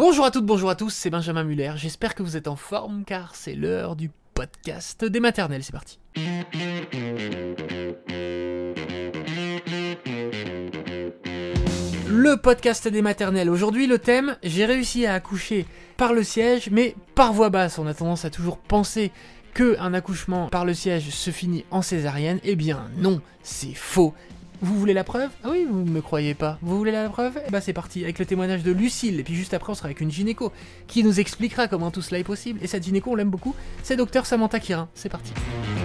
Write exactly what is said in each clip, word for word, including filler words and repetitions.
Bonjour à toutes, bonjour à tous, c'est Benjamin Muller, j'espère que vous êtes en forme car c'est l'heure du podcast des maternelles, c'est parti. Le podcast des maternelles, aujourd'hui le thème, j'ai réussi à accoucher par le siège mais par voie basse. On a tendance à toujours penser qu'un accouchement par le siège se finit en césarienne, eh bien non, c'est faux. Vous voulez la preuve? Ah oui, vous ne me croyez pas. Vous voulez la preuve? Eh ben c'est parti, avec le témoignage de Lucille, et puis juste après on sera avec une gynéco, qui nous expliquera comment tout cela est possible, et cette gynéco on l'aime beaucoup, c'est docteur Samantha Quirin, c'est parti.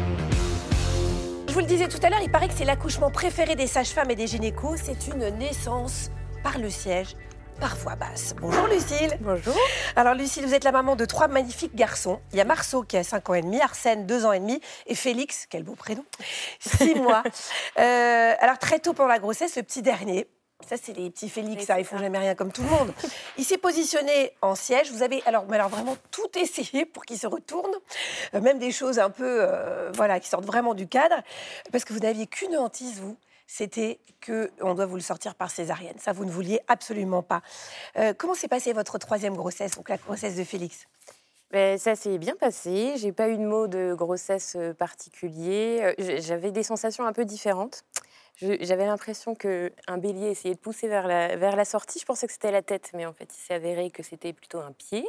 Je vous le disais tout à l'heure, il paraît que c'est l'accouchement préféré des sages-femmes et des gynécos, c'est une naissance par le siège, par voie basse. Bonjour Lucille. Bonjour. Alors Lucille, vous êtes la maman de trois magnifiques garçons. Il y a Marceau qui a cinq ans et demi, Arsène deux ans et demi et Félix, quel beau prénom, six mois. Euh, alors très tôt pendant la grossesse, le petit dernier, ça c'est les petits Félix, ça, ils font jamais rien comme tout le monde. Il s'est positionné en siège. Vous avez alors, mais alors vraiment tout essayé pour qu'il se retourne, euh, même des choses un peu, euh, voilà, qui sortent vraiment du cadre, parce que vous n'aviez qu'une hantise vous. C'était qu'on doit vous le sortir par césarienne. Ça, vous ne vouliez absolument pas. Euh, comment s'est passée votre troisième grossesse, donc la grossesse de Félix ? Ben, ça s'est bien passé. J'ai pas eu de mot de grossesse particulier. J'avais des sensations un peu différentes. Je, j'avais l'impression qu'un bélier essayait de pousser vers la, vers la sortie. Je pensais que c'était la tête, mais en fait, il s'est avéré que c'était plutôt un pied.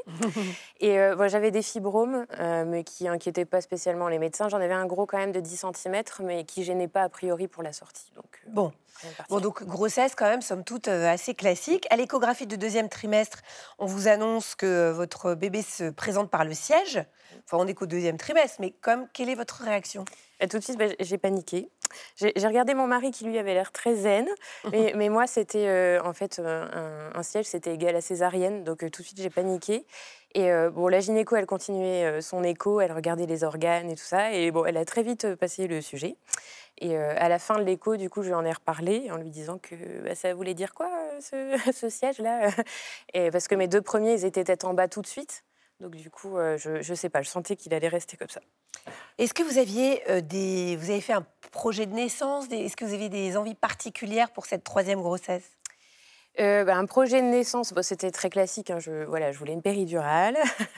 Et euh, bon, j'avais des fibromes, euh, mais qui n'inquiétaient pas spécialement les médecins. J'en avais un gros quand même de dix centimètres, mais qui ne gênait pas a priori pour la sortie. Donc, euh, bon. Bon, donc grossesse quand même, somme toute, euh, assez classique. À l'échographie de deuxième trimestre, on vous annonce que votre bébé se présente par le siège. Enfin, on est qu'au deuxième trimestre, mais comme, quelle est votre réaction ? Et tout de suite, ben, j'ai paniqué. J'ai, j'ai regardé mon mari qui, lui, avait l'air très zen. Mais, mais moi, c'était, euh, en fait, un, un siège, c'était égal à césarienne. Donc, euh, tout de suite, j'ai paniqué. Et euh, bon, la gynéco, elle continuait euh, son écho. Elle regardait les organes et tout ça. Et bon, elle a très vite passé le sujet. Et euh, à la fin de l'écho, du coup, je lui en ai reparlé en lui disant que bah, ça voulait dire quoi, ce, ce siège-là. Et parce que mes deux premiers, ils étaient tête en bas tout de suite. Donc, du coup, euh, je ne sais pas, je sentais qu'il allait rester comme ça. Est-ce que vous aviez euh, des... Vous avez fait un projet de naissance des... Est-ce que vous aviez des envies particulières pour cette troisième grossesse ? Euh, bah, un projet de naissance, bon, c'était très classique. Hein, je, voilà, je voulais une péridurale.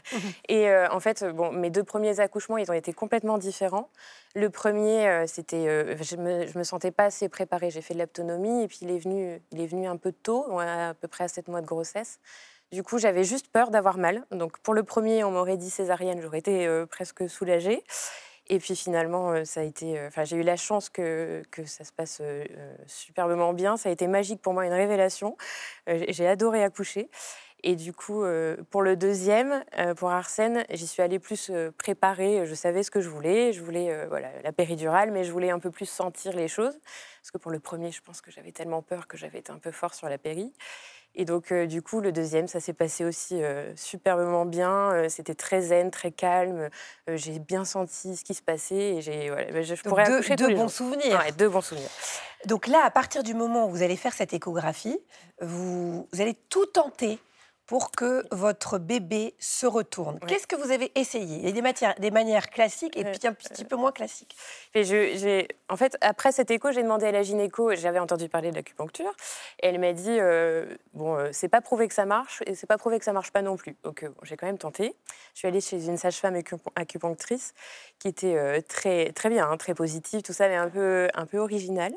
Et euh, en fait, bon, mes deux premiers accouchements, ils ont été complètement différents. Le premier, euh, c'était, euh, je me, je me sentais pas assez préparée. J'ai fait de l'aptonomie et puis il est venu, il est venu un peu tôt, à peu près à sept mois de grossesse. Du coup, j'avais juste peur d'avoir mal. Donc, pour le premier, on m'aurait dit césarienne, j'aurais été euh, presque soulagée. Et puis finalement, euh, ça a été, euh, j'ai eu la chance que, que ça se passe euh, superbement bien. Ça a été magique pour moi, une révélation. Euh, j'ai adoré accoucher. Et du coup, euh, pour le deuxième, euh, pour Arsène, j'y suis allée plus euh, préparée. Je savais ce que je voulais. Je voulais euh, voilà, la péridurale, mais je voulais un peu plus sentir les choses. Parce que pour le premier, je pense que j'avais tellement peur que j'avais été un peu fort sur la péri. Et donc, euh, du coup, le deuxième, ça s'est passé aussi euh, superbement bien. Euh, c'était très zen, très calme. Euh, j'ai bien senti ce qui se passait. Et j'ai, voilà, je, je pourrais deux, accoucher deux tous les bons jours. souvenirs. Ouais, deux bons souvenirs. Donc là, à partir du moment où vous allez faire cette échographie, vous, vous allez tout tenter pour que votre bébé se retourne. Ouais. Qu'est-ce que vous avez essayé ? Il y a des, matières, des manières classiques et puis un petit peu moins classiques. Et je, j'ai, en fait, après cet écho, j'ai demandé à la gynéco, j'avais entendu parler de l'acupuncture, et elle m'a dit, euh, bon, euh, c'est pas prouvé que ça marche, et c'est pas prouvé que ça marche pas non plus. Donc, euh, bon, j'ai quand même tenté. Je suis allée chez une sage-femme acupunctrice qui était euh, très, très bien, hein, très positive, tout ça, mais un peu, un peu originale.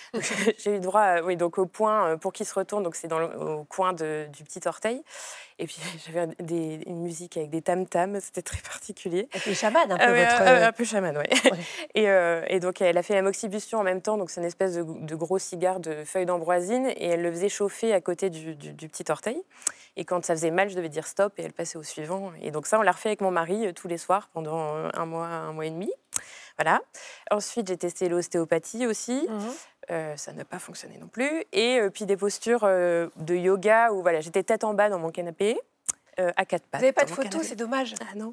J'ai eu droit à, oui, donc au point pour qu'il se retourne, donc c'est dans le, au coin de, du petit orteil. Et puis j'avais des, une musique avec des tam-tams, c'était très particulier. Un peu chamane, un peu euh, votre... Euh, un peu chamane, oui. Ouais. Et, euh, et donc elle a fait la moxibustion en même temps, donc c'est une espèce de, de gros cigare de feuilles d'ambroisine, et elle le faisait chauffer à côté du, du, du petit orteil. Et quand ça faisait mal, je devais dire stop, et elle passait au suivant. Et donc ça, on l'a refait avec mon mari euh, tous les soirs pendant un mois, un mois et demi. Voilà. Ensuite, j'ai testé l'ostéopathie aussi. Mmh. Euh, ça n'a pas fonctionné non plus. Et euh, puis des postures euh, de yoga où voilà, j'étais tête en bas dans mon canapé, euh, à quatre pattes. Vous n'avez pas de photos, c'est dommage. Ah non,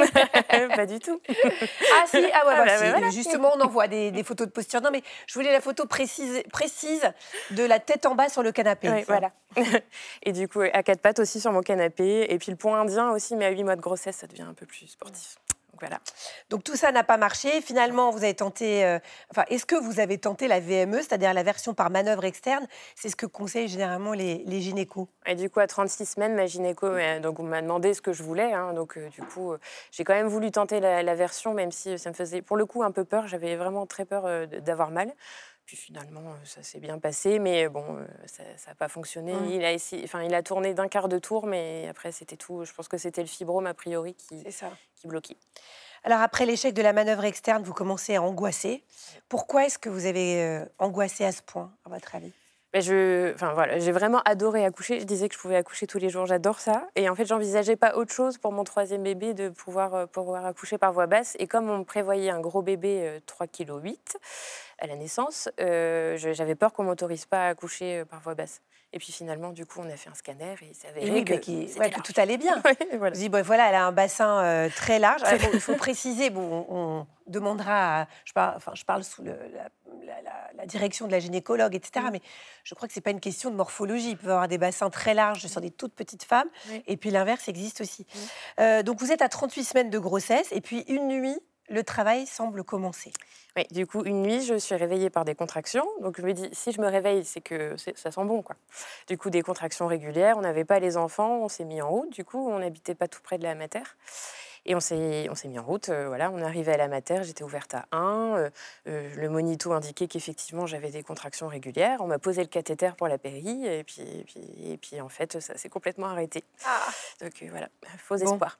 pas du tout. Ah si, ah ouais, ah, bah, bah, si. Voilà. Justement, on envoie des, des photos de posture. Non, mais je voulais la photo précise, précise de la tête en bas sur le canapé. Oui, voilà. Et du coup, à quatre pattes aussi sur mon canapé. Et puis le point indien aussi, mais à huit mois de grossesse, ça devient un peu plus sportif. voilà. Donc tout ça n'a pas marché. Finalement, vous avez tenté. euh, Enfin, est-ce que vous avez tenté la V M E, c'est-à-dire la version par manœuvre externe? C'est ce que conseillent généralement les, les gynécos. Et du coup, à trente-six semaines, ma gynéco, euh, donc on m'a demandé ce que je voulais. Hein, donc euh, du coup, euh, j'ai quand même voulu tenter la, la version, même si ça me faisait pour le coup un peu peur. J'avais vraiment très peur euh, d'avoir mal. Puis finalement, euh, ça s'est bien passé, mais bon, euh, ça n'a pas fonctionné. Mmh. Il a essayé, enfin, il a tourné d'un quart de tour, mais après, c'était tout. Je pense que c'était le fibrome a priori qui, C'est ça. qui bloquait. Alors après l'échec de la manœuvre externe, vous commencez à angoisser. Pourquoi est-ce que vous avez euh, angoissé à ce point, à votre avis? Ben je, enfin voilà, j'ai vraiment adoré accoucher. Je disais que je pouvais accoucher tous les jours, j'adore ça. Et en fait, j'envisageais pas autre chose pour mon troisième bébé de pouvoir, euh, pouvoir accoucher par voie basse. Et comme on prévoyait un gros bébé, euh, trois virgule huit kilos à la naissance, euh, je- j'avais peur qu'on m'autorise pas à accoucher euh, par voie basse. Et puis finalement, du coup, on a fait un scanner et il s'est avéré Et oui, que, bah, qui- c'était ouais, que large. tout allait bien. Ouais, Vous voilà. dites, bon, voilà, elle a un bassin euh, très large. Alors, bon, il faut préciser, bon, on, on demandera, à- je, parle, enfin, je parle sous le- la, la- la- la direction de la gynécologue, et cetera. Mm. Mais je crois que ce n'est pas une question de morphologie. Il peut y avoir des bassins très larges sur des toutes petites femmes. Oui. Et puis l'inverse existe aussi. Mm. Euh, donc vous êtes à trente-huit semaines de grossesse. Et puis une nuit, le travail semble commencer. Oui, du coup, une nuit, je suis réveillée par des contractions. Donc, je me dis, si je me réveille, c'est que c'est- ça sent bon, quoi. Du coup, des contractions régulières. On n'avait pas les enfants. On s'est mis en route. Du coup, on n'habitait pas tout près de la mater. Et on s'est, on s'est mis en route. euh, voilà, on est arrivé à la mater. J'étais ouverte à un. euh, euh, le monito indiquait qu'effectivement, j'avais des contractions régulières. On m'a posé le cathéter pour la péri. Et puis, et puis, et puis en fait, ça s'est complètement arrêté. Donc, euh, voilà, faux Bon. espoir.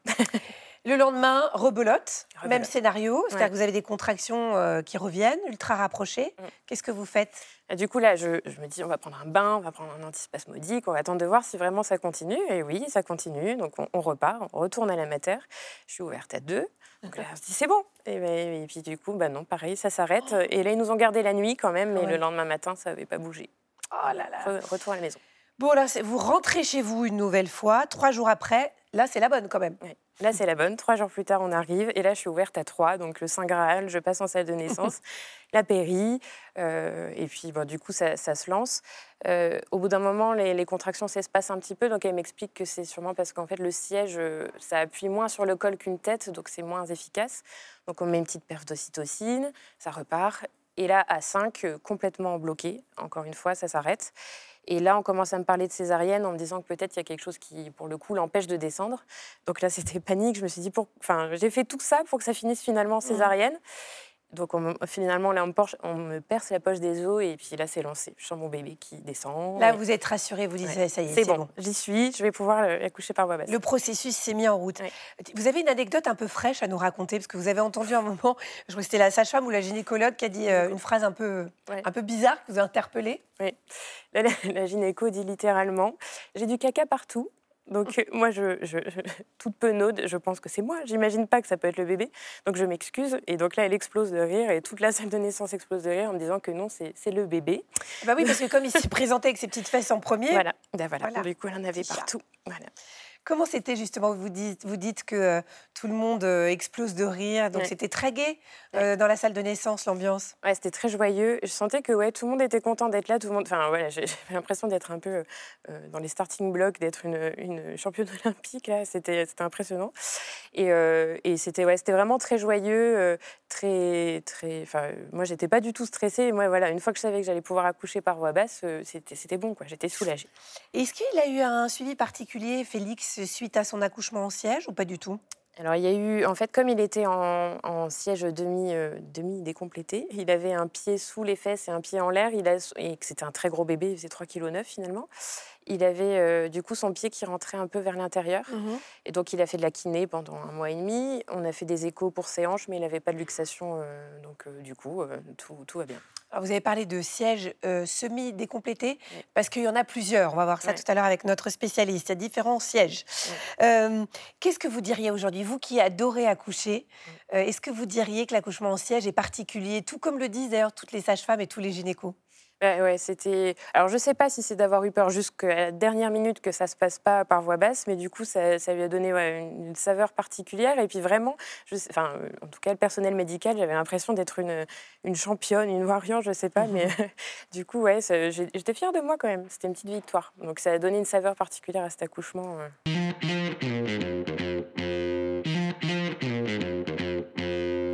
Le lendemain, rebelote, Rebelote. même scénario, c'est-à-dire Ouais. que vous avez des contractions euh, qui reviennent, ultra rapprochées. Mm. Qu'est-ce que vous faites? Et du coup, là, je, je me dis, on va prendre un bain, on va prendre un antispasmodique, on va attendre de voir si vraiment ça continue. Et oui, ça continue. Donc, on, on repart, on retourne à la mater. Je suis ouverte à deux. Donc là, on se dit, c'est bon. Et, ben, et puis, du coup, bah non, pareil, ça s'arrête. Et là, ils nous ont gardé la nuit quand même, mais Ouais. le lendemain matin, ça n'avait pas bougé. Oh là là. Re- retour à la maison. Bon, là, c'est- vous rentrez chez vous une nouvelle fois, trois jours après. Là, c'est la bonne quand même. Ouais. Là, c'est la bonne. Trois jours plus tard, on arrive. Et là, je suis ouverte à trois. Donc, le Saint Graal, je passe en salle de naissance, la péri. euh, et puis, bon, du coup, ça, ça se lance. Euh, au bout d'un moment, les, les contractions s'espacent un petit peu. Donc, elle m'explique que c'est sûrement parce qu'en fait, le siège, euh, ça appuie moins sur le col qu'une tête. Donc, c'est moins efficace. Donc, on met une petite perf d'ocytocine. Ça repart. Et là, à cinq, euh, complètement bloqué. Encore une fois, ça s'arrête. Et là, on commence à me parler de césarienne en me disant que peut-être il y a quelque chose qui, pour le coup, l'empêche de descendre. Donc là, c'était panique. Je me suis dit, pour... enfin, j'ai fait tout ça pour que ça finisse finalement en césarienne. Donc on me- finalement, là, on me, porche- on me perce la poche des os et puis là, c'est lancé. Je sens mon bébé qui descend. Là, Et- vous êtes rassurée, vous dites, Ouais. ça y est, c'est bon, j'y suis, je vais pouvoir euh, accoucher par voie basse. Le processus s'est mis en route. Ouais. Vous avez une anecdote un peu fraîche à nous raconter, parce que vous avez entendu un moment, je crois que c'était la sage-femme ou la gynécologue qui a dit euh, une phrase un peu, Ouais. un peu bizarre, qui vous a interpellée. Oui. Là, la, la gynéco dit littéralement, j'ai du caca partout. Donc euh, moi, je, je, je- toute penaude, je pense que c'est moi. J'imagine pas que ça peut être le bébé. Donc je m'excuse. Et donc là, elle explose de rire et toute la salle de naissance explose de rire en me disant que non, c'est c'est le bébé. Bah oui, parce que comme il s'est présenté avec ses petites fesses en premier, Voilà. Ben voilà. Voilà. Du coup, elle en avait Petit chat. partout. Voilà. comment c'était justement? Vous dites, vous dites que euh, tout le monde euh, explose de rire, donc Ouais. c'était très gai euh, dans la salle de naissance, l'ambiance. Ouais, c'était très joyeux. Je sentais que ouais, tout le monde était content d'être là. Tout le monde, enfin voilà, j'ai- j'avais l'impression d'être un peu euh, dans les starting blocks, d'être une, une championne olympique là. C'était c'était impressionnant. Et, euh, et c'était ouais, c'était vraiment très joyeux, euh, très très. Enfin, euh, moi j'étais pas du tout stressée. Et moi voilà, une fois que je savais que j'allais pouvoir accoucher par voie basse, euh, c'était c'était bon quoi. J'étais soulagée. Est-ce qu'il a eu un suivi particulier, Félix, suite à son accouchement en siège ou pas du tout? Alors, il y a eu, en fait, comme il était en, en siège demi, euh, demi décomplété, il avait un pied sous les fesses et un pied en l'air. Il a, et que c'était un très gros bébé, il faisait trois virgule neuf kilos finalement. Il avait euh, du coup son pied qui rentrait un peu vers l'intérieur. Et donc, il a fait de la kiné pendant un mois et demi. On a fait des échos pour ses hanches, mais il n'avait pas de luxation. euh, donc, euh, du coup, euh, tout, tout va bien. Alors, vous avez parlé de sièges euh, semi-décomplétés, parce qu'il y en a plusieurs. On va voir ça Ouais. tout à l'heure avec notre spécialiste. Il y a différents sièges. Euh, Qu'est-ce que vous diriez aujourd'hui, vous qui adorez accoucher, euh, est-ce que vous diriez que l'accouchement en siège est particulier, tout comme le disent d'ailleurs toutes les sages-femmes et tous les gynécos? Ouais, ouais, c'était. Alors, je sais pas si c'est d'avoir eu peur jusqu'à la dernière minute que ça se passe pas par voie basse, mais du coup, ça, ça lui a donné ouais, une, une saveur particulière. Et puis vraiment, je sais- enfin, euh, en tout cas, le personnel médical, j'avais l'impression d'être une, une championne, une warrior, je sais pas, mais du coup, ouais, ça- j'ai- j'étais fière de moi quand même. C'était une petite victoire. Donc, ça a donné une saveur particulière à cet accouchement. euh.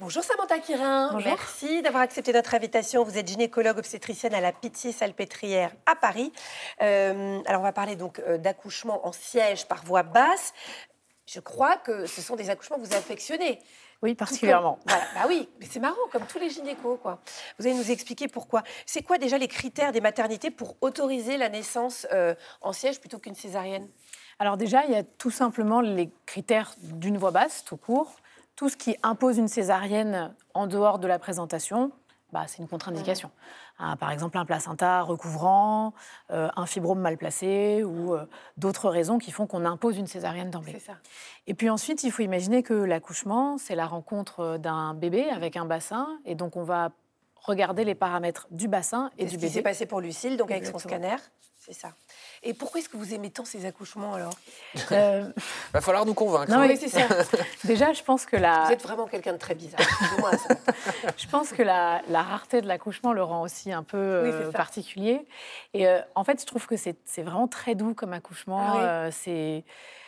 Bonjour Samantha Quirin. Bonjour. Merci d'avoir accepté notre invitation. Vous êtes gynécologue obstétricienne à la Pitié-Salpêtrière à Paris. Euh, alors on va parler donc euh, d'accouchement en siège par voie basse. Je crois que ce sont des accouchements que vous affectionnez. Oui, particulièrement. Voilà. Bah oui, mais c'est marrant, comme tous les gynécos, quoi. Vous allez nous expliquer pourquoi. C'est quoi déjà les critères des maternités pour autoriser la naissance euh, en siège plutôt qu'une césarienne? Alors déjà, il y a tout simplement les critères d'une voie basse, tout court. Tout ce qui impose une césarienne en dehors de la présentation, bah, c'est une contre-indication. Mmh. Ah, par exemple, un placenta recouvrant, euh, un fibrome mal placé ou euh, d'autres raisons qui font qu'on impose une césarienne d'emblée. C'est ça. Et puis ensuite, il faut imaginer que l'accouchement, c'est la rencontre d'un bébé avec un bassin. Et donc, on va regarder les paramètres du bassin et c'est du ce bébé. qui s'est passé pour Lucille, donc Exactement. avec son scanner. C'est ça. Et pourquoi est-ce que vous aimez tant ces accouchements, alors? euh... Va falloir nous convaincre. Non, oui, mais c'est ça. Déjà, je pense que la... Vous êtes vraiment quelqu'un de très bizarre. Moi, ça. Je pense que la, la rareté de l'accouchement le rend aussi un peu euh, oui, particulier. Et euh, en fait, je trouve que c'est, c'est vraiment très doux comme accouchement. Ah, oui. euh, c'est,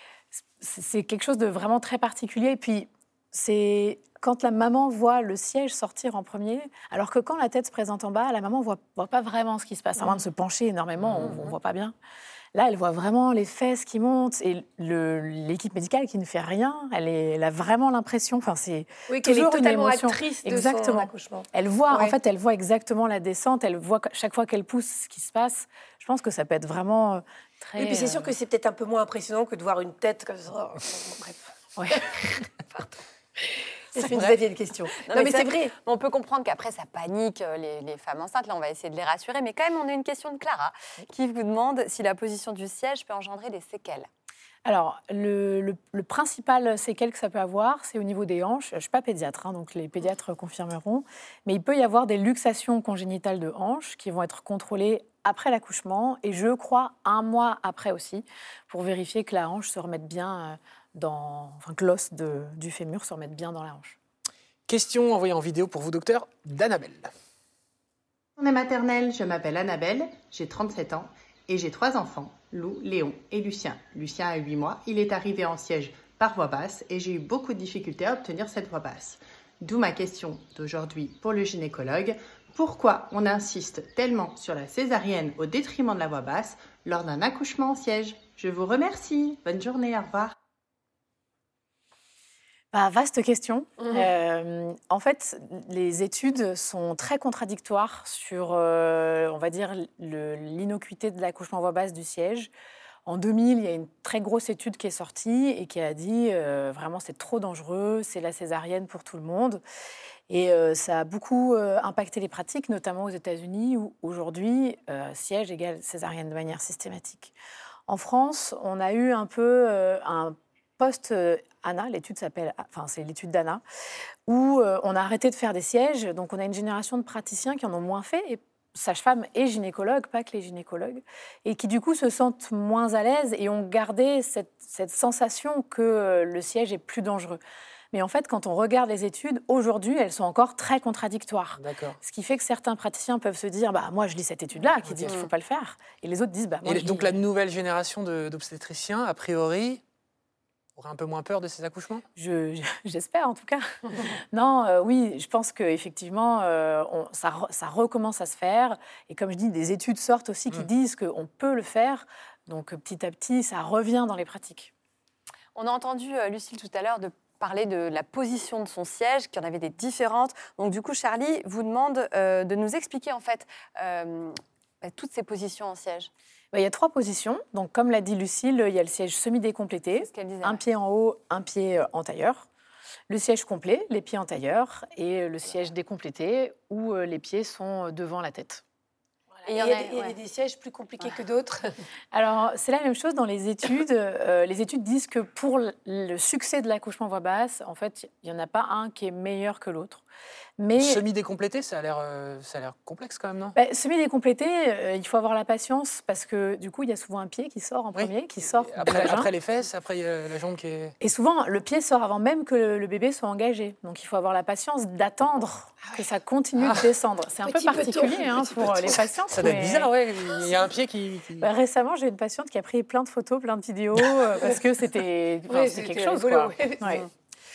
c'est, c'est quelque chose de vraiment très particulier. Et puis, c'est... Quand la maman voit le siège sortir en premier, alors que quand la tête se présente en bas, la maman ne voit, voit pas vraiment ce qui se passe. À moins de se pencher énormément, on ne voit pas bien. Là, elle voit vraiment les fesses qui montent et le, l'équipe médicale qui ne fait rien. Elle, est, elle a vraiment l'impression... Enfin, c'est oui, qu'elle est toujours totalement une émotion. actrice de exactement. son accouchement. Elle voit, ouais. en fait, elle voit exactement la descente. Elle voit chaque fois qu'elle pousse ce qui se passe. Je pense que ça peut être vraiment très... Oui, puis c'est sûr que c'est peut-être un peu moins impressionnant que de voir une tête comme ça. Oh, bref. Ouais. Pardon. C'est vous aviez une question. Non, non mais, mais c'est vrai. On peut comprendre qu'après, ça panique les, les femmes enceintes. Là, on va essayer de les rassurer. Mais quand même, on a une question de Clara qui vous demande si la position du siège peut engendrer des séquelles. Alors, le, le, le principal séquelle que ça peut avoir, c'est au niveau des hanches. Je ne suis pas pédiatre, hein, donc les pédiatres confirmeront. Mais il peut y avoir des luxations congénitales de hanches qui vont être contrôlées après l'accouchement et je crois un mois après aussi, pour vérifier que la hanche se remette bien dans... Enfin, que l'os de, du fémur se remette bien dans la hanche. Question envoyée en vidéo pour vous, docteur, d'Annabelle. On est maternelle, je m'appelle Annabelle, j'ai trente-sept ans et j'ai trois enfants, Lou, Léon et Lucien. Lucien a huit mois, il est arrivé en siège par voie basse et j'ai eu beaucoup de difficultés à obtenir cette voie basse. D'où ma question d'aujourd'hui pour le gynécologue. Pourquoi on insiste tellement sur la césarienne au détriment de la voie basse lors d'un accouchement en siège? Je vous remercie. Bonne journée, au revoir. Bah, vaste question. Mmh. Euh, en fait, les études sont très contradictoires sur, euh, on va dire, le, l'innocuité de l'accouchement en voie basse du siège. En deux mille, il y a une très grosse étude qui est sortie et qui a dit euh, vraiment c'est trop dangereux, c'est la césarienne pour tout le monde. Et euh, ça a beaucoup euh, impacté les pratiques, notamment aux États-Unis où aujourd'hui, euh, siège égale césarienne de manière systématique. En France, on a eu un peu euh, un post-Anna, l'étude s'appelle, enfin c'est l'étude d'Anna, où euh, on a arrêté de faire des sièges. Donc on a une génération de praticiens qui en ont moins fait, et sages-femmes et gynécologues, pas que les gynécologues, et qui du coup se sentent moins à l'aise et ont gardé cette, cette sensation que le siège est plus dangereux. Mais en fait, quand on regarde les études, aujourd'hui, elles sont encore très contradictoires. D'accord. Ce qui fait que certains praticiens peuvent se dire bah, « moi, je lis cette étude-là qui okay. dit qu'il ne faut pas le faire ». Et les autres disent bah, « moi, Et je donc lis... la nouvelle génération de, d'obstétriciens, a priori, aurait un peu moins peur de ces accouchements? je, je, J'espère, en tout cas. non, euh, oui, je pense qu'effectivement, euh, ça, ça recommence à se faire. Et comme je dis, des études sortent aussi qui mmh. disent qu'on peut le faire. Donc, petit à petit, ça revient dans les pratiques. On a entendu euh, Lucille tout à l'heure de parler de la position de son siège, qu'il y en avait des différentes. Donc, du coup, Charlie vous demande euh, de nous expliquer, en fait, euh, bah, toutes ces positions en siège. Il y a trois positions. Donc, comme l'a dit Lucille, il y a le siège semi-décomplété, disait, un ouais. pied en haut, un pied en tailleur. Le siège complet, les pieds en tailleur, et le siège décomplété, où les pieds sont devant la tête. Et il y, a, des, ouais. y a des sièges plus compliqués ouais. que d'autres. Alors, c'est la même chose dans les études. Euh, les études disent que pour le succès de l'accouchement voix basse, en fait, il n'y en a pas un qui est meilleur que l'autre. Mais... Semi-décomplété, ça a l'air, euh, ça a l'air complexe quand même, non? bah, Semi-décomplété, euh, il faut avoir la patience parce que du coup, il y a souvent un pied qui sort en premier, oui. qui sort après, après les fesses, après il y a la jambe qui est... Et souvent, le pied sort avant même que le, le bébé soit engagé. Donc, il faut avoir la patience d'attendre ah ouais. que ça continue ah. de descendre. C'est un petit peu particulier hein, pour les patientes. Ça doit être mais... bizarre, ouais. Il y a un pied qui... qui... Bah, récemment, j'ai une patiente qui a pris plein de photos, plein de vidéos, euh, parce que c'était, enfin, oui, c'était quelque chose, rigolo, quoi. Oui. Ouais.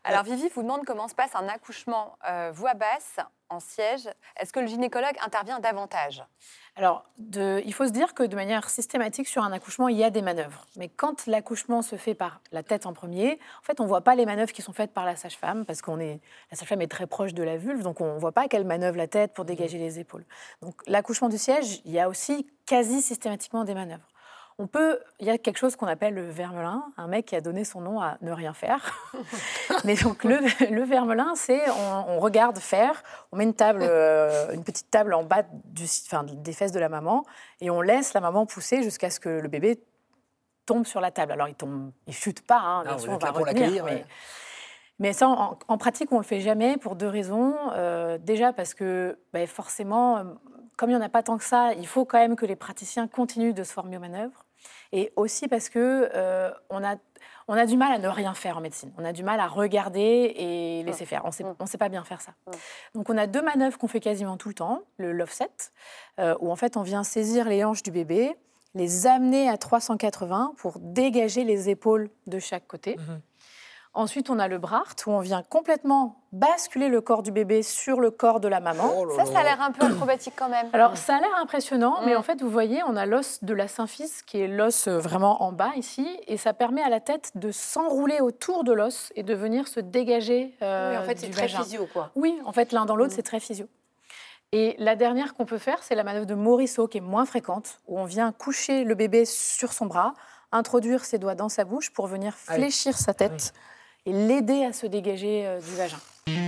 Alors Vivi vous demande comment se passe un accouchement euh, voix basse en siège. Est-ce que le gynécologue intervient davantage ? Alors, de, il faut se dire que de manière systématique, sur un accouchement, il y a des manœuvres. Mais quand l'accouchement se fait par la tête en premier, en fait, on ne voit pas les manœuvres qui sont faites par la sage-femme, parce que la sage-femme est très proche de la vulve, donc on ne voit pas qu'elle manœuvre la tête pour dégager les épaules. Donc, l'accouchement du siège, il y a aussi quasi systématiquement des manœuvres. On peut, il y a quelque chose qu'on appelle le vermelin, un mec qui a donné son nom à ne rien faire. Mais donc le, le vermelin, c'est on, on regarde faire, on met une table, euh, une petite table en bas du, enfin, des fesses de la maman et on laisse la maman pousser jusqu'à ce que le bébé tombe sur la table. Alors il tombe, il chute pas, hein, bien ah, sûr, on on va pour retenir. l'accueillir, Mais, ouais. mais ça, en, en pratique, on le fait jamais pour deux raisons. Euh, déjà parce que bah, forcément, comme il y en a pas tant que ça, il faut quand même que les praticiens continuent de se former aux manœuvres. Et aussi parce qu'on euh, a, on a du mal à ne rien faire en médecine. On a du mal à regarder et laisser faire. On ne sait, sait pas bien faire ça. Donc on a deux manœuvres qu'on fait quasiment tout le temps. Le l'offset, euh, où en fait on vient saisir les hanches du bébé, les amener à trois cent quatre-vingts pour dégager les épaules de chaque côté. Mmh. Ensuite, on a le Brart, où on vient complètement basculer le corps du bébé sur le corps de la maman. Oh ça, ça a l'air un peu acrobatique quand même. Alors, ça a l'air impressionnant, mmh. mais en fait, vous voyez, on a l'os de la symphyse, qui est l'os vraiment en bas ici, et ça permet à la tête de s'enrouler autour de l'os et de venir se dégager euh, oui, en fait, c'est très vagin. physio, quoi. Oui, en fait, l'un dans l'autre, mmh. c'est très physio. Et la dernière qu'on peut faire, c'est la manœuvre de Morisot, qui est moins fréquente, où on vient coucher le bébé sur son bras, introduire ses doigts dans sa bouche pour venir fléchir Allez. sa tête. Allez. Et l'aider à se dégager euh, du vagin.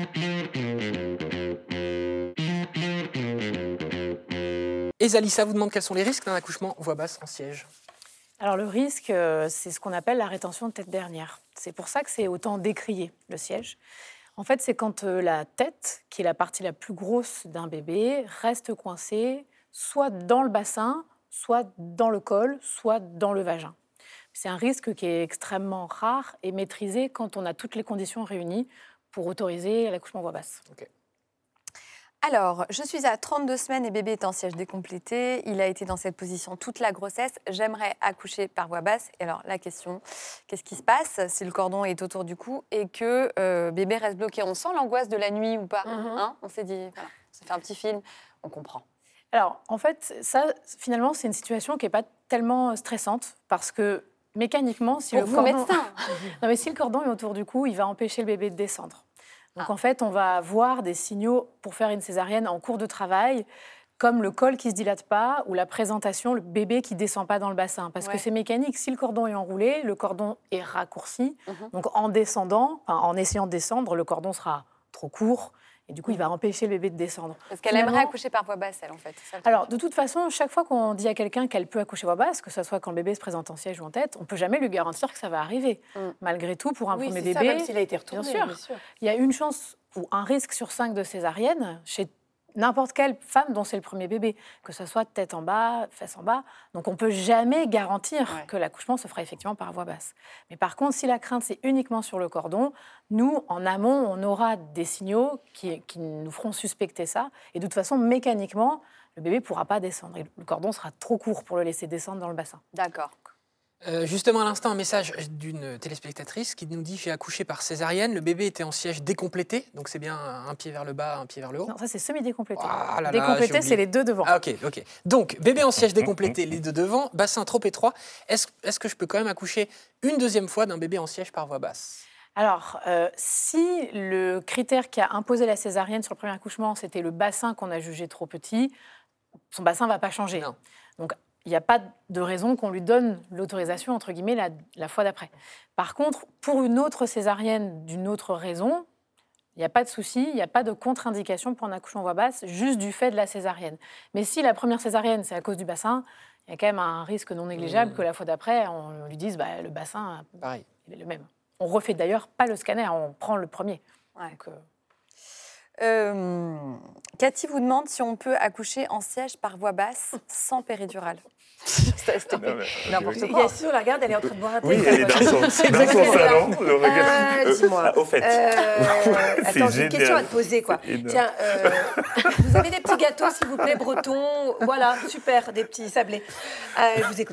Et Zalissa vous demande quels sont les risques d'un accouchement voix basse en siège. Alors le risque, euh, c'est ce qu'on appelle la rétention de tête dernière. C'est pour ça que c'est autant décrié, le siège. En fait, c'est quand euh, la tête, qui est la partie la plus grosse d'un bébé, reste coincée soit dans le bassin, soit dans le col, soit dans le vagin. C'est un risque qui est extrêmement rare et maîtrisé quand on a toutes les conditions réunies pour autoriser l'accouchement voix basse. Okay. Alors, je suis à trente-deux semaines et bébé est en siège décomplété. Il a été dans cette position toute la grossesse. J'aimerais accoucher par voix basse. Et alors, la question, qu'est-ce qui se passe si le cordon est autour du cou et que euh, bébé reste bloqué ? On sent l'angoisse de la nuit ou pas ? mm-hmm. hein On s'est dit, voilà, on s'est fait un petit film, on comprend. Alors, en fait, ça, finalement, c'est une situation qui n'est pas tellement stressante parce que mécaniquement, si Pour le vous, cordon... médecin. non, mais si le cordon est autour du cou, il va empêcher le bébé de descendre. Donc ah. en fait, on va avoir des signaux pour faire une césarienne en cours de travail, comme le col qui ne se dilate pas ou la présentation, le bébé qui ne descend pas dans le bassin. Parce ouais. que c'est mécanique. Si le cordon est enroulé, le cordon est raccourci. Mm-hmm. Donc en descendant, enfin, en essayant de descendre, le cordon sera trop court. Et du coup, il va empêcher le bébé de descendre. Parce qu'elle Finalement, aimerait accoucher par voix basse, elle, en fait. Ça, alors, de toute façon, chaque fois qu'on dit à quelqu'un qu'elle peut accoucher voix basse, que ce soit quand le bébé se présente en siège ou en tête, on ne peut jamais lui garantir que ça va arriver. Mm. Malgré tout, pour un oui, premier c'est bébé... ça, même s'il a été retourné, bien sûr, bien sûr. Il y a une chance ou un risque sur cinq de césarienne chez n'importe quelle femme dont c'est le premier bébé, que ce soit tête en bas, fesses en bas. Donc, on ne peut jamais garantir ouais. que l'accouchement se fera effectivement par voix basse. Mais par contre, si la crainte, c'est uniquement sur le cordon, nous, en amont, on aura des signaux qui, qui nous feront suspecter ça. Et de toute façon, mécaniquement, le bébé ne pourra pas descendre. Et le cordon sera trop court pour le laisser descendre dans le bassin. D'accord. Euh, justement, à l'instant, un message d'une téléspectatrice qui nous dit « J'ai accouché par césarienne, le bébé était en siège décomplété, donc c'est bien un pied vers le bas, un pied vers le haut ?» Non, ça c'est semi-décomplété. Ah, là, décomplété, c'est les deux devant. Ah, ok, ok. Donc, bébé en siège décomplété, les deux devant, bassin trop étroit. Est-ce, est-ce que je peux quand même accoucher une deuxième fois d'un bébé en siège par voix basse ? Alors, euh, si le critère qui a imposé la césarienne sur le premier accouchement, c'était le bassin qu'on a jugé trop petit, son bassin ne va pas changer. Non. Donc, il n'y a pas de raison qu'on lui donne l'autorisation, entre guillemets, la, la fois d'après. Par contre, pour une autre césarienne d'une autre raison, il n'y a pas de souci, il n'y a pas de contre-indication pour un accouchement voix basse, juste du fait de la césarienne. Mais si la première césarienne, c'est à cause du bassin, il y a quand même un risque non négligeable mmh. que la fois d'après, on lui dise bah, le bassin, pareil. Il est le même. On ne refait d'ailleurs pas le scanner, on prend le premier. Ouais. Donc, euh... Euh, Cathy vous demande si on peut accoucher en siège par voix basse sans péridurale. C'était non, n'importe quoi. Yassine, la regarde, elle est en train de boire un thé. Oui, elle est dans son, dans son salon. Le regard. Euh, dis-moi. Ah, au fait. Euh, attends, j'ai une question à te poser. Quoi. Tiens, euh, vous avez des petits gâteaux, s'il vous plaît, bretons. Voilà, super, des petits sablés. Euh, je vous écoute.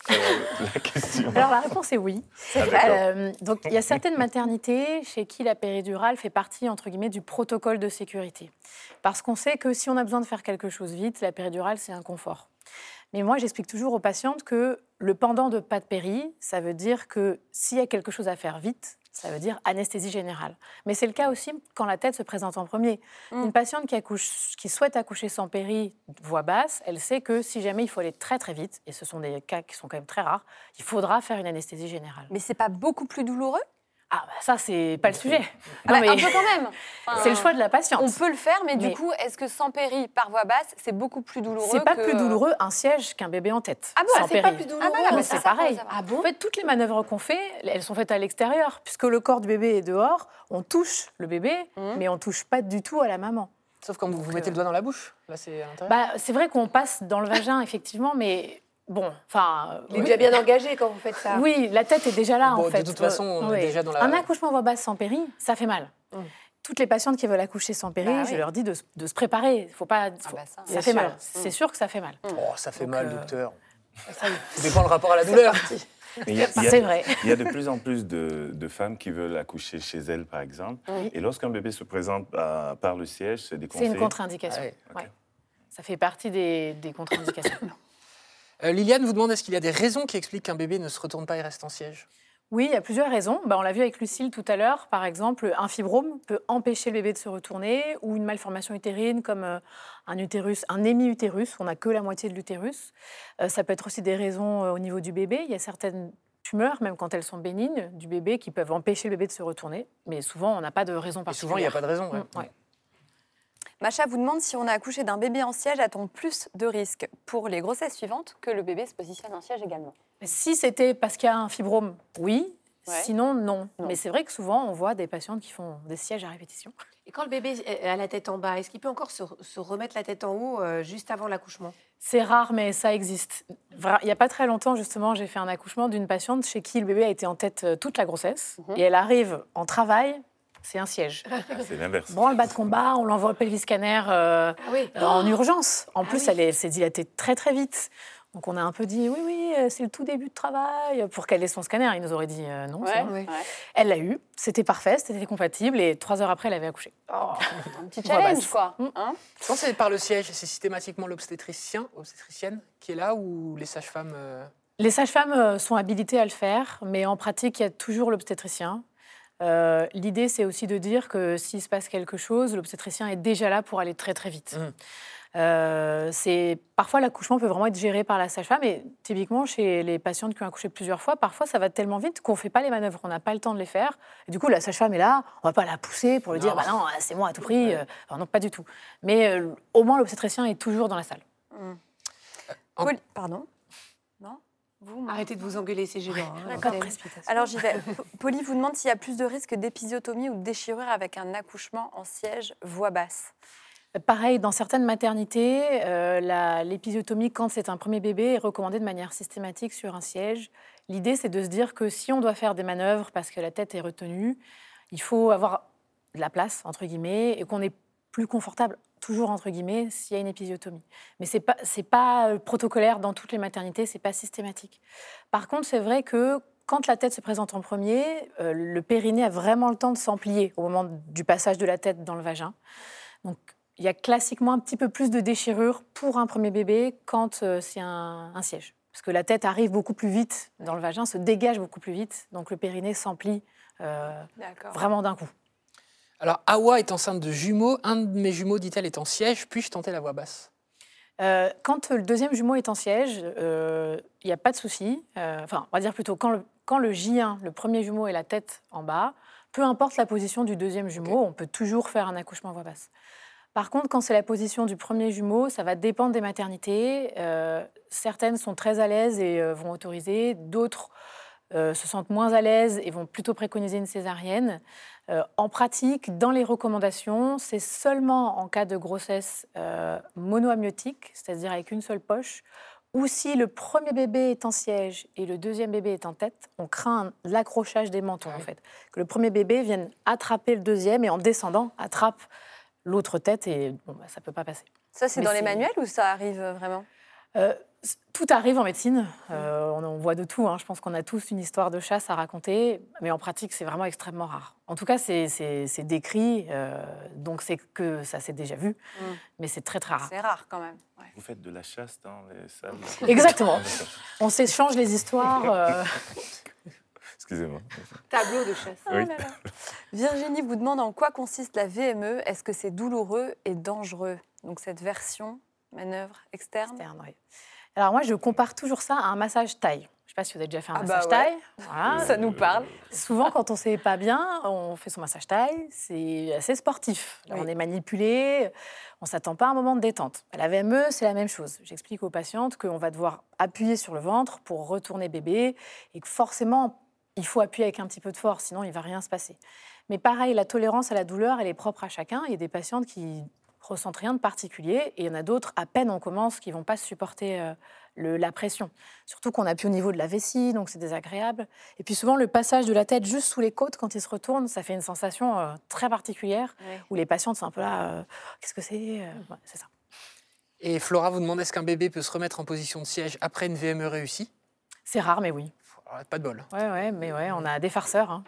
euh, la question. Alors la réponse est oui. Ah, d'accord. Euh, donc il y a certaines maternités chez qui la péridurale fait partie entre guillemets du protocole de sécurité, parce qu'on sait que si on a besoin de faire quelque chose vite, la péridurale c'est un confort. Mais moi j'explique toujours aux patientes que le pendant de pas de péri, ça veut dire que s'il y a quelque chose à faire vite, ça veut dire anesthésie générale. Mais c'est le cas aussi quand la tête se présente en premier. Mm. Une patiente qui, accouche, qui souhaite accoucher sans péri, voix basse, elle sait que si jamais il faut aller très très vite, et ce sont des cas qui sont quand même très rares, il faudra faire une anesthésie générale. Mais c'est pas beaucoup plus douloureux ? Ah bah ça, c'est pas le sujet. Ah Non, bah, mais un peu quand même. Enfin, c'est le choix de la patiente. On peut le faire, mais, Mais- du coup, est-ce que sans péri, par voix basse, c'est beaucoup plus douloureux C'est pas que... plus douloureux un siège qu'un bébé en tête. Ah bon, sans c'est péri. pas plus douloureux. Ah voilà, Mais mais c'est ça, ça, pareil. ça va. Ah bon En fait, toutes les manœuvres qu'on fait, elles sont faites à l'extérieur, puisque le corps du bébé est dehors. On touche le bébé, Mhm. mais on touche pas du tout à la maman. Sauf quand vous, vous Donc, mettez euh, le doigt dans la bouche. Là, c'est à l'intérieur. Bah, c'est vrai qu'on passe dans le vagin, effectivement, mais bon, enfin. Il est déjà bien engagé quand vous faites ça. Oui, la tête est déjà là, Bon, en de fait. toute façon, on est Oui. déjà dans la- Un accouchement voix basse sans péri, ça fait mal. Mm. Toutes les patientes qui veulent accoucher sans péri, Bah je oui. leur dis de, se- de se préparer. Faut pas. Ah faut- bah ça, ça bien fait sûr. mal. C'est sûr que ça fait mal. Oh, ça fait Donc, mal, euh, docteur. Ça y est. Ça dépend le rapport à la douleur. Mais il y a- il y a- C'est vrai. Il y a de plus en plus de, de femmes qui veulent accoucher chez elles, par exemple. Oui. Et lorsqu'un bébé se présente à- par le siège, c'est C'est déconseillé. une contre-indication. Ah ouais, ok. Ouais. Ça fait partie des, des contre-indications. Euh, Liliane vous demande est-ce qu'il y a des raisons qui expliquent qu'un bébé ne se retourne pas et reste en siège ? Oui, il y a plusieurs raisons. Bah, on l'a vu avec Lucille tout à l'heure. Par exemple, un fibrome peut empêcher le bébé de se retourner, ou une malformation utérine comme euh, un utérus, un hémi-utérus, on n'a que la moitié de l'utérus. Euh, ça peut être aussi des raisons euh, au niveau du bébé. Il y a certaines tumeurs, même quand elles sont bénignes, du bébé qui peuvent empêcher le bébé de se retourner. Mais souvent, on n'a pas de raison Et particulière. souvent, il n'y a pas de raison. ouais. Mm, ouais. Macha vous demande si on a accouché d'un bébé en siège, a-t-on plus de risques pour les grossesses suivantes que le bébé se positionne en siège également ? Si c'était parce qu'il y a un fibrome, oui. Ouais. Sinon, non. Non. Mais c'est vrai que souvent, on voit des patientes qui font des sièges à répétition. Et quand le bébé a la tête en bas, est-ce qu'il peut encore se, se remettre la tête en haut euh, juste avant l'accouchement ? C'est rare, mais ça existe. Vra- Il n'y a pas très longtemps, justement, j'ai fait un accouchement d'une patiente chez qui le bébé a été en tête euh, toute la grossesse. Mhm. Et elle arrive en travail, c'est un siège. C'est l'inverse. Branle-bas de combat, on l'envoie au pelvis scanner euh, Ah oui. euh, en urgence. En plus, oui. elle, est- elle s'est dilatée très, très vite. Donc, on a un peu dit, oui, oui, euh, c'est le tout début de travail, pour qu'elle ait son scanner. Il nous aurait dit, euh, non, c'est bon. ouais. Elle l'a eu, c'était parfait, c'était compatible, et trois heures après, elle avait accouché. Un petit Voix challenge, basse. quoi. Mm. Hein ? Quand c'est par le siège, c'est systématiquement l'obstétricien, obstétricienne qui est là ou les sages-femmes euh, Les sages-femmes euh, sont habilitées à le faire, mais en pratique, il y a toujours l'obstétricien. Euh, L'idée, c'est aussi de dire que s'il se passe quelque chose, l'obstétricien est déjà là pour aller très très vite. Mm. Euh, c'est parfois l'accouchement peut vraiment être géré par la sage-femme, et typiquement chez les patientes qui ont accouché plusieurs fois, parfois ça va tellement vite qu'on fait pas les manœuvres, on n'a pas le temps de les faire. Et du coup, la sage-femme est là, on va pas la pousser pour lui Non. dire bah non, c'est moi à tout prix. Euh, alors non, pas du tout. Mais euh, au moins l'obstétricien est toujours dans la salle. En- Paul- Pardon ? Non ? Vous, Arrêtez de vous engueuler, c'est gênant. hein, Pas de Raphaël. précipitation. Alors j'y vais. P- Polly vous demande s'il y a plus de risques d'épisiotomie ou de déchirure avec un accouchement en siège voix basse. Pareil, dans certaines maternités, euh, la- l'épisiotomie, quand c'est un premier bébé, est recommandée de manière systématique sur un siège. L'idée, c'est de se dire que si on doit faire des manœuvres parce que la tête est retenue, il faut avoir de la place, entre guillemets, et qu'on est plus confortable, toujours entre guillemets, s'il y a une épisiotomie. Mais ce n'est pas, c'est pas euh, protocolaire dans toutes les maternités, ce n'est pas systématique. Par contre, c'est vrai que quand la tête se présente en premier, euh, le périnée a vraiment le temps de s'emplier au moment du passage de la tête dans le vagin. Donc, il y a classiquement un petit peu plus de déchirure pour un premier bébé quand euh, c'est un, un siège. Parce que la tête arrive beaucoup plus vite dans le vagin, se dégage beaucoup plus vite, donc le périnée s'emplit euh, D'accord. vraiment d'un coup. Alors, Awa est enceinte de jumeaux. Un de mes jumeaux, dit-elle, est en siège. Puis-je tenter la voix basse ? Euh, quand le deuxième jumeau est en siège, euh, il n'y a pas de souci. Euh, enfin, on va dire plutôt quand le, quand le J un, le premier jumeau, est la tête en bas, peu importe la position du deuxième jumeau, Ok. on peut toujours faire un accouchement à voix basse. Par contre, quand c'est la position du premier jumeau, ça va dépendre des maternités. Euh, certaines sont très à l'aise et euh, vont autoriser, d'autres euh, se sentent moins à l'aise et vont plutôt préconiser une césarienne. Euh, en pratique, dans les recommandations, c'est seulement en cas de grossesse euh, monoamniotique, c'est-à-dire avec une seule poche, ou si le premier bébé est en siège et le deuxième bébé est en tête, on craint un- l'accrochage des mentons, Ah en oui. fait. Que le premier bébé vienne attraper le deuxième et en descendant, attrape l'autre tête et bon, bah, ça ne peut pas passer. Ça, c'est Mais dans les c'est- manuels ou ça arrive vraiment ? Euh, Tout arrive en médecine, euh, on, on voit de tout, hein. Je pense qu'on a tous une histoire de chasse à raconter, mais en pratique c'est vraiment extrêmement rare. En tout cas c'est, c'est, c'est décrit, euh, donc c'est que ça s'est déjà vu, mm. mais c'est très très rare. C'est rare quand même. Ouais. Vous faites de la chasse dans les salles? Exactement, on s'échange les histoires. Euh... Excusez-moi. Tableau de chasse. Oui. Oh là là. Virginie vous demande en quoi consiste la V M E, est-ce que c'est douloureux et dangereux? Donc cette version, manœuvre externe. Externe, oui. Alors moi, je compare toujours ça à un massage thaï. Je ne sais pas si vous avez déjà fait un ah massage bah ouais. thaï. Voilà. Ça nous parle. Souvent, quand on ne sait pas bien, on fait son massage thaï. C'est assez sportif. Oui. On est manipulé, on ne s'attend pas à un moment de détente. À la V M E, c'est la même chose. J'explique aux patientes qu'on va devoir appuyer sur le ventre pour retourner bébé et que forcément, il faut appuyer avec un petit peu de force, sinon il ne va rien se passer. Mais pareil, la tolérance à la douleur, elle est propre à chacun. Il y a des patientes qui ressentent rien de particulier et il y en a d'autres, à peine on commence, qui ne vont pas supporter euh, le, la pression. Surtout qu'on appuie au niveau de la vessie, donc c'est désagréable. Et puis souvent, le passage de la tête juste sous les côtes, quand ils se retournent, ça fait une sensation euh, très particulière, oui. où les patientes sont un peu là, euh, qu'est-ce que c'est euh, ouais, c'est ça. Et Flora vous demande, est-ce qu'un bébé peut se remettre en position de siège après une V M E réussie? C'est rare, mais oui. Alors, pas de bol. Ouais, ouais, mais ouais, on a des farceurs. Hein.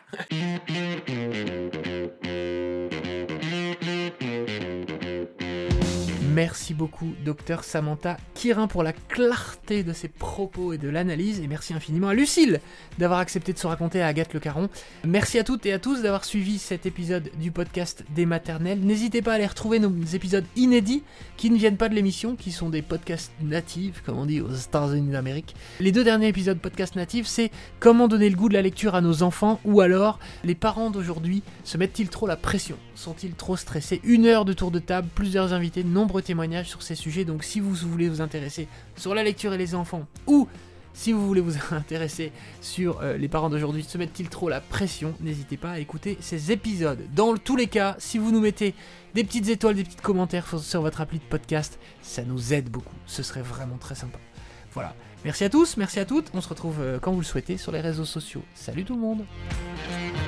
Merci beaucoup, docteur Samantha Quirin, pour la clarté de ses propos et de l'analyse. Et merci infiniment à Lucille d'avoir accepté de se raconter à Agathe Le Caron. Merci à toutes et à tous d'avoir suivi cet épisode du podcast des maternelles. N'hésitez pas à aller retrouver nos épisodes inédits qui ne viennent pas de l'émission, qui sont des podcasts natifs, comme on dit aux États-Unis d'Amérique. Les deux derniers épisodes podcast natifs, c'est comment donner le goût de la lecture à nos enfants, ou alors les parents d'aujourd'hui se mettent-ils trop la pression? Sont-ils trop stressés? Une heure de tour de table, plusieurs invités, de nombreux témoignages sur ces sujets. Donc si vous voulez vous intéresser sur la lecture et les enfants, ou si vous voulez vous intéresser sur euh, les parents d'aujourd'hui, se mettent-ils trop la pression, n'hésitez pas à écouter ces épisodes. Dans tous les cas, si vous nous mettez des petites étoiles, des petits commentaires sur votre appli de podcast, ça nous aide beaucoup. Ce serait vraiment très sympa. Voilà. Merci à tous, merci à toutes. On se retrouve euh, quand vous le souhaitez sur les réseaux sociaux. Salut tout le monde.